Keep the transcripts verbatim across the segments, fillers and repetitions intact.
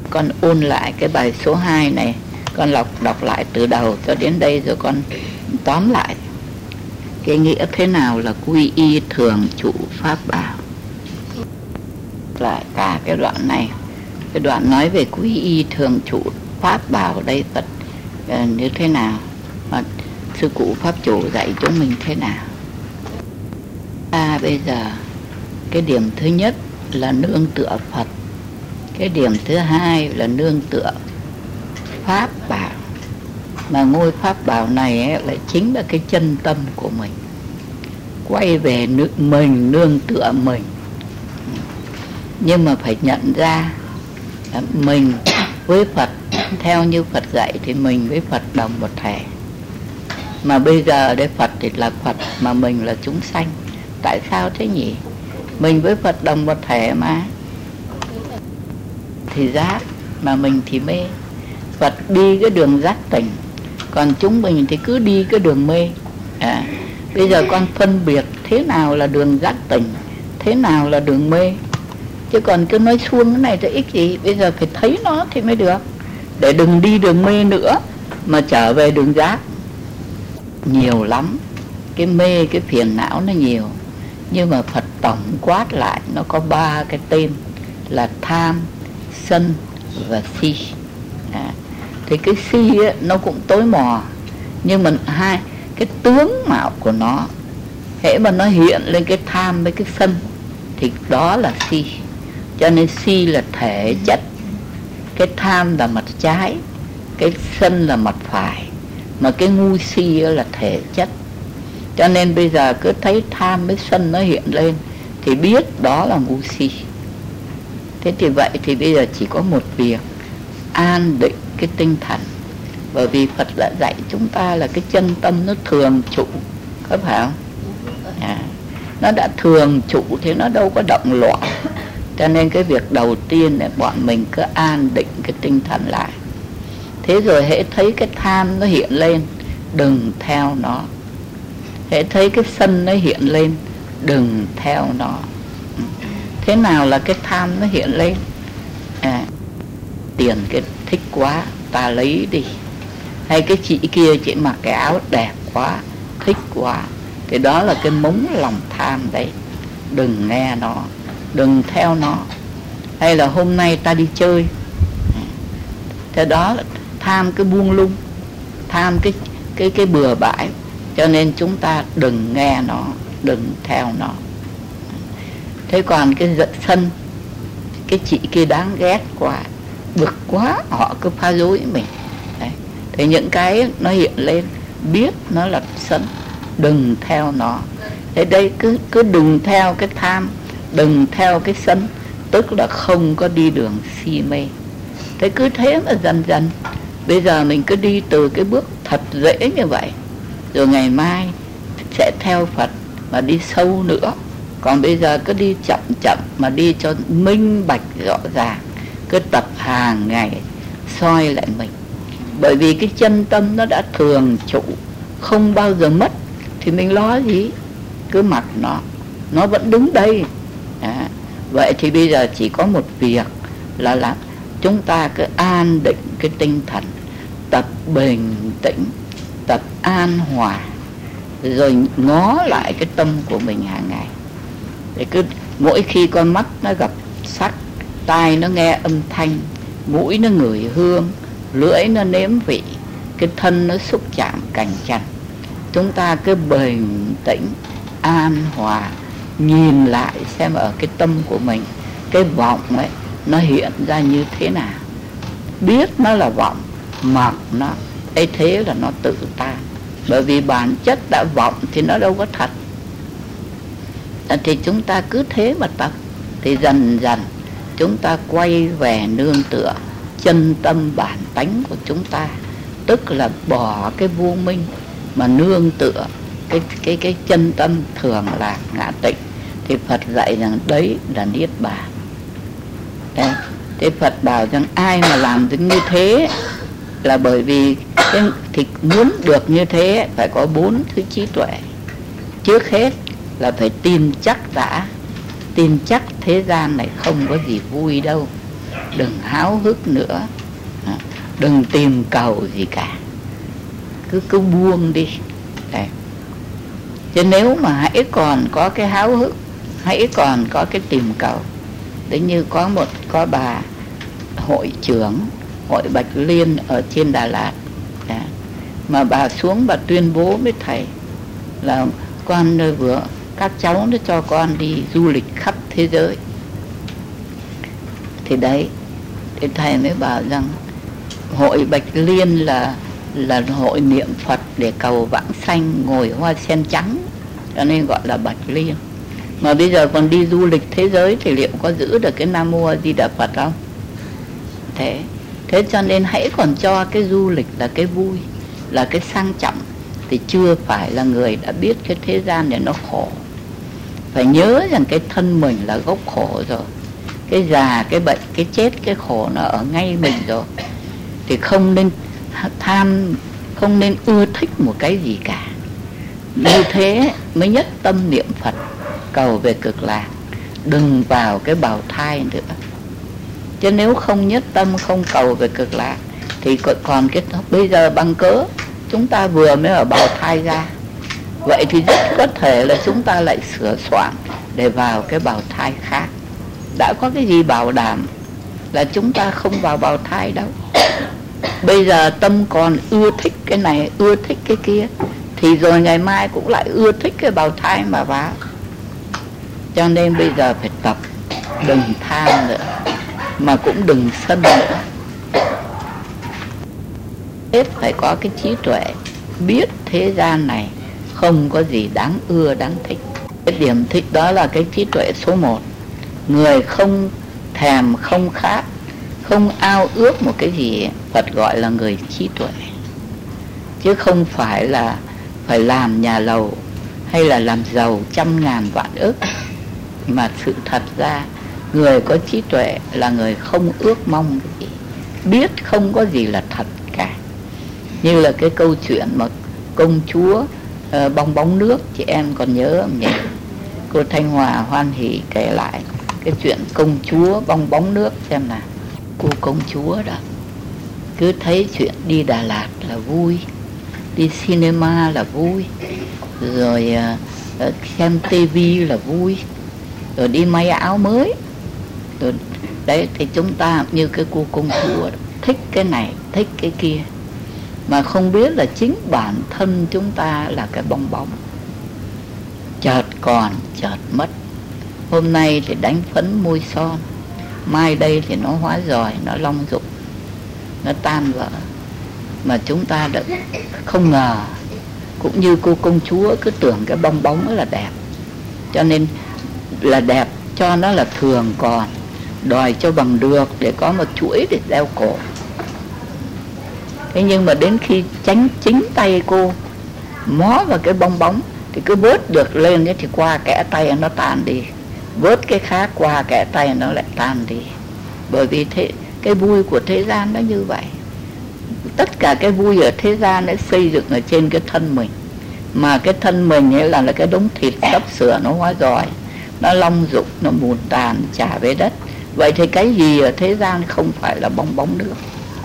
Con ôn lại cái bài số hai này, con đọc, đọc lại từ đầu cho đến đây rồi con tóm lại cái nghĩa thế nào là quy y thường trụ pháp bảo. Lại cả cái đoạn này, cái đoạn nói về quy y thường trụ pháp bảo đây Phật uh, như thế nào, mà sư cụ pháp chủ dạy chúng mình thế nào. À, bây giờ cái điểm thứ nhất là nương tựa Phật, cái điểm thứ hai là nương tựa pháp bảo. Mà ngôi pháp bảo này ấy, lại chính là cái chân tâm của mình, quay về nước mình, nương tựa mình. Nhưng mà phải nhận ra mình với Phật, theo như Phật dạy thì mình với Phật đồng một thể. Mà bây giờ đây Phật thì là Phật, mà mình là chúng sanh. Tại sao thế nhỉ? Mình với Phật đồng một thể mà, thì giác, mà mình thì mê. Phật đi cái đường giác tỉnh, còn chúng mình thì cứ đi cái đường mê. À, bây giờ con phân biệt thế nào là đường giác tỉnh, thế nào là đường mê. Chứ còn cứ nói suông cái này thì ích gì. Bây giờ phải thấy nó thì mới được, để đừng đi đường mê nữa mà trở về đường giác. Nhiều lắm, cái mê, cái phiền não nó nhiều. Nhưng mà Phật tổng quát lại nó có ba cái tên là tham, sân và si. À, thì cái si ấy, nó cũng tối mò, nhưng mà hai cái tướng mạo của nó, hễ mà nó hiện lên cái tham với cái sân thì đó là si. Cho nên si là thể chất, cái tham là mặt trái, cái sân là mặt phải, mà cái ngu si là thể chất. Cho nên bây giờ cứ thấy tham với sân nó hiện lên thì biết đó là ngu si. Thế thì vậy thì bây giờ chỉ có một việc, an định cái tinh thần. Bởi vì Phật đã dạy chúng ta là cái chân tâm nó thường trụ, có phải không? À, nó đã thường trụ thì nó đâu có động loạn. Cho nên cái việc đầu tiên là bọn mình cứ an định cái tinh thần lại. Thế rồi hễ thấy cái tham nó hiện lên, đừng theo nó. Hễ thấy cái sân nó hiện lên, đừng theo nó. Thế nào là cái tham nó hiện lên? À, tiền cái thích quá, ta lấy đi. Hay cái chị kia chị mặc cái áo đẹp quá, thích quá, thì đó là cái mống lòng tham đấy. Đừng nghe nó, đừng theo nó. Hay là hôm nay ta đi chơi, thế đó là tham cái buông lung, tham cái cái cái bừa bãi. Cho nên chúng ta đừng nghe nó, đừng theo nó. Thế còn cái giận sân, cái chị kia đáng ghét quá, bực quá, họ cứ phá dối mình. Đấy. Thì những cái nó hiện lên, biết nó là sân, đừng theo nó. Thế đây cứ cứ đừng theo cái tham, đừng theo cái sân, tức là không có đi đường si mê. Thế cứ thế mà dần dần, bây giờ mình cứ đi từ cái bước thật dễ như vậy, rồi ngày mai sẽ theo Phật mà đi sâu nữa. Còn bây giờ cứ đi chậm chậm mà đi cho minh bạch rõ ràng, cứ tập hàng ngày soi lại mình. Bởi vì cái chân tâm nó đã thường trụ, không bao giờ mất, thì mình lo gì, cứ mặc nó, nó vẫn đứng đây. À, vậy thì bây giờ chỉ có một việc là làm chúng ta cứ an định cái tinh thần, tập bình tĩnh, tập an hòa, rồi ngó lại cái tâm của mình hàng ngày. Để cứ mỗi khi con mắt nó gặp sắc, tai nó nghe âm thanh, mũi nó ngửi hương, lưỡi nó nếm vị, cái thân nó xúc chạm cảnh trần, chúng ta cứ bình tĩnh, an hòa, nhìn lại xem ở cái tâm của mình, cái vọng ấy nó hiện ra như thế nào. Biết nó là vọng, mặc nó, ấy thế là nó tự tan. Bởi vì bản chất đã vọng thì nó đâu có thật. Thì chúng ta cứ thế mà tập, thì dần dần chúng ta quay về nương tựa chân tâm bản tánh của chúng ta, tức là bỏ cái vô minh mà nương tựa cái cái cái chân tâm thường là ngã tịnh. Thì Phật dạy rằng đấy là niết bàn. Đấy. Thế Phật bảo rằng ai mà làm được như thế là bởi vì cái, thì muốn được như thế phải có bốn thứ trí tuệ. Trước hết là phải tin chắc đã, tin chắc thế gian này không có gì vui đâu. đừng háo hức nữa, đừng tìm cầu gì cả, cứ cứ buông đi. Đấy. Chứ nếu mà hãy còn có cái háo hức, hãy còn có cái tìm cầu. Đấy, như có một có bà hội trưởng hội Bạch Liên ở trên Đà Lạt. Đấy. Mà bà xuống bà tuyên bố với thầy là con vừa các cháu nó cho con đi du lịch khắp thế giới. Thì đấy, thì thầy mới bảo rằng hội Bạch Liên là là hội niệm Phật để cầu vãng sanh, ngồi hoa sen trắng, cho nên gọi là Bạch Liên. Mà bây giờ còn đi du lịch thế giới thì liệu có giữ được cái Nam Mô A Di Đà Phật không? Thế thế cho nên hãy còn cho cái du lịch là cái vui, là cái sang trọng, thì chưa phải là người đã biết cái thế gian này nó khổ. Phải nhớ rằng cái thân mình là gốc khổ rồi, cái già, cái bệnh, cái chết, cái khổ nó ở ngay mình rồi. Thì không nên tham, không nên ưa thích một cái gì cả. Như thế mới nhất tâm niệm Phật, cầu về cực lạc, đừng vào cái bào thai nữa. Chứ nếu không nhất tâm, không cầu về cực lạc thì còn cái bây giờ bằng cớ chúng ta vừa mới ở bào thai ra, vậy thì rất có thể là chúng ta lại sửa soạn để vào cái bào thai khác. Đã có cái gì bảo đảm là chúng ta không vào bào thai đâu. Bây giờ tâm còn ưa thích cái này, ưa thích cái kia, thì rồi ngày mai cũng lại ưa thích cái bào thai mà vào. Cho nên bây giờ phải tập, đừng tham nữa, mà cũng đừng sân nữa. Hết phải có cái trí tuệ, biết thế gian này không có gì đáng ưa, đáng thích. Cái điểm thích đó là cái trí tuệ số một. Người không thèm, không khát, không ao ước một cái gì, Phật gọi là người trí tuệ. Chứ không phải là phải làm nhà lầu hay là làm giàu trăm ngàn vạn ức. Mà sự thật ra người có trí tuệ là người không ước mong cái gì, biết không có gì là thật cả. Như là cái câu chuyện mà công chúa uh, bong bóng nước, chị em còn nhớ không nhỉ? Cô Thanh Hòa hoan hỉ kể lại cái chuyện công chúa bong bóng nước xem nào. Cô công chúa đó cứ thấy chuyện đi Đà Lạt là vui, đi cinema là vui, rồi uh, xem tivi là vui, rồi đi may áo mới. Rồi đấy, thì chúng ta như cái cô công chúa đó, thích cái này, thích cái kia, mà không biết là chính bản thân chúng ta là cái bong bóng, chợt còn chợt mất. Hôm nay thì đánh phấn môi son, mai đây thì nó hóa ròi, nó long rụng, nó tan vỡ. Mà chúng ta đã không ngờ, cũng như cô công chúa cứ tưởng cái bong bóng là đẹp, cho nên là đẹp cho nó là thường còn, đòi cho bằng được để có một chuỗi để đeo cổ. Thế nhưng mà đến khi tránh chính tay cô mó vào cái bong bóng thì cứ vớt được lên ấy, thì qua kẽ tay nó tan đi, vớt cái khác qua kẽ tay nó lại tan đi. Bởi vì thế cái vui của thế gian nó như vậy. Tất cả cái vui ở thế gian nó xây dựng ở trên cái thân mình, mà cái thân mình ấy là, là cái đống thịt sắp sửa nó hóa ròi, nó long rụng, nó mùn tàn trả về đất. Vậy thì cái gì ở thế gian không phải là bong bóng nước.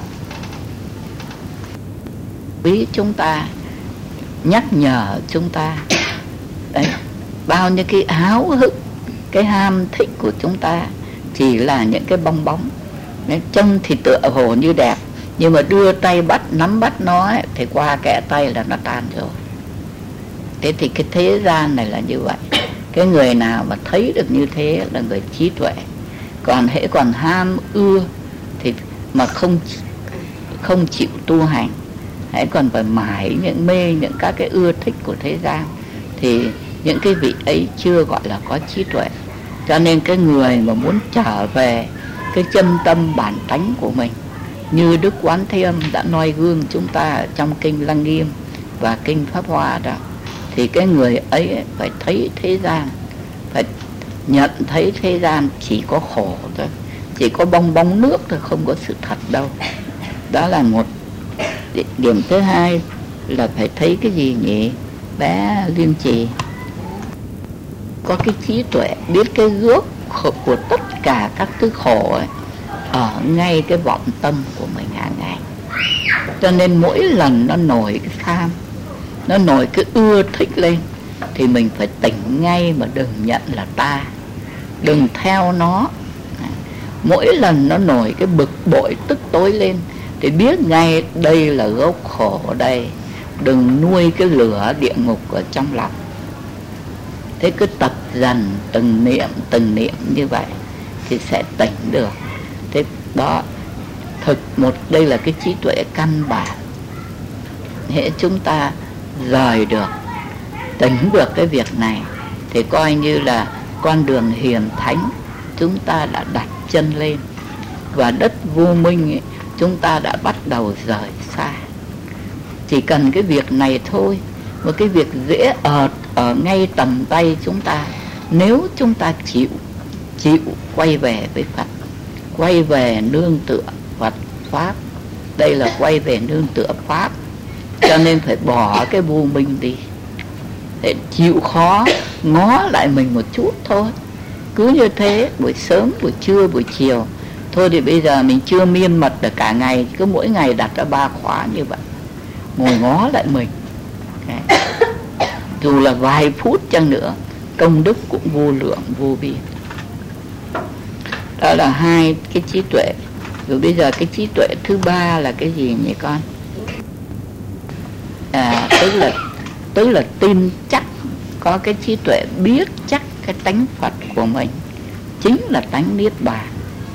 Vì chúng ta nhắc nhở chúng ta đấy, bao nhiêu cái háo hức, cái ham thích của chúng ta chỉ là những cái bong bóng. Đấy, trông thì tựa hồ như đẹp, nhưng mà đưa tay bắt, nắm bắt nó ấy, thì qua kẽ tay là nó tan rồi. Thế thì cái thế gian này là như vậy. Cái người nào mà thấy được như thế là người trí tuệ. Còn hễ còn ham ưa thì mà không không chịu tu hành, hãy còn phải mãi những mê những các cái ưa thích của thế gian, thì những cái vị ấy chưa gọi là có trí tuệ. Cho nên cái người mà muốn trở về cái chân tâm bản tánh của mình, như Đức Quán Thế Âm đã noi gương chúng ta trong kinh Lăng Nghiêm và kinh Pháp Hoa đó, thì cái người ấy phải thấy thế gian, phải nhận thấy thế gian chỉ có khổ thôi, chỉ có bong bóng nước thôi, không có sự thật đâu. Đó là một điểm. Thứ hai là phải thấy cái gì nhỉ bé Liên Trì? Có cái trí tuệ, biết cái gốc của tất cả các thứ khổ ấy ở ngay cái vọng tâm của mình hàng ngày. Cho nên mỗi lần nó nổi cái tham, nó nổi cái ưa thích lên, thì mình phải tỉnh ngay mà đừng nhận là ta, đừng theo nó. Mỗi lần nó nổi cái bực bội tức tối lên thì biết ngay đây là gốc khổ ở đây, đừng nuôi cái lửa địa ngục ở trong lòng. Thế cứ tập dần từng niệm từng niệm như vậy thì sẽ tỉnh được. Thế đó, thực một đây là cái trí tuệ căn bản. Hễ chúng ta rời được, tỉnh được cái việc này thì coi như là con đường hiền thánh chúng ta đã đặt chân lên, và đất vô minh ấy, chúng ta đã bắt đầu rời xa. Chỉ cần cái việc này thôi, một cái việc dễ ợt ở ngay tầm tay chúng ta, nếu chúng ta chịu chịu quay về với Phật, quay về nương tựa Phật Pháp. Đây là quay về nương tựa Pháp, cho nên phải bỏ cái vô minh đi, để chịu khó ngó lại mình một chút thôi. Cứ như thế, buổi sớm, buổi trưa, buổi chiều. Thôi thì bây giờ mình chưa miên mật được cả ngày, cứ mỗi ngày đặt ra ba khóa như vậy, ngồi ngó lại mình. Đấy. Dù là vài phút chăng nữa, công đức cũng vô lượng vô biên. Đó là hai cái trí tuệ. Rồi bây giờ cái trí tuệ thứ ba là cái gì nhỉ con? À, tức là tức là tin chắc, có cái trí tuệ biết chắc cái tánh Phật của mình chính là tánh Niết Bàn.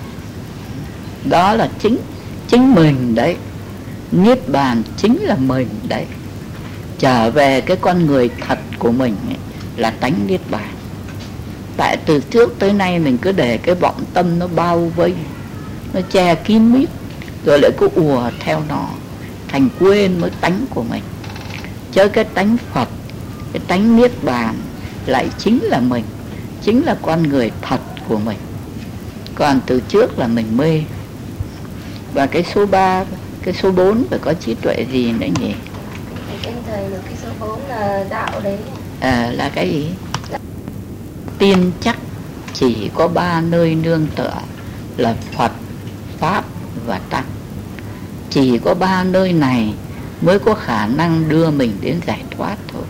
Đó là chính chính mình đấy. Niết Bàn chính là mình đấy. Trở về cái con người thật của mình ấy, là tánh Niết Bàn. Tại từ trước tới nay mình cứ để cái vọng tâm nó bao vây, nó che kín mít, rồi lại cứ ùa theo nó, thành quên với tánh của mình. Chứ cái tánh Phật, cái tánh Niết Bàn lại chính là mình, chính là con người thật của mình. Còn từ trước là mình mê. Và cái số ba, cái số bốn phải có trí tuệ gì nữa nhỉ? Cái thầy được cái số bốn là đạo đấy. À, là cái gì? Tin chắc chỉ có ba nơi nương tựa là Phật, Pháp và Tăng. Chỉ có ba nơi này mới có khả năng đưa mình đến giải thoát thôi.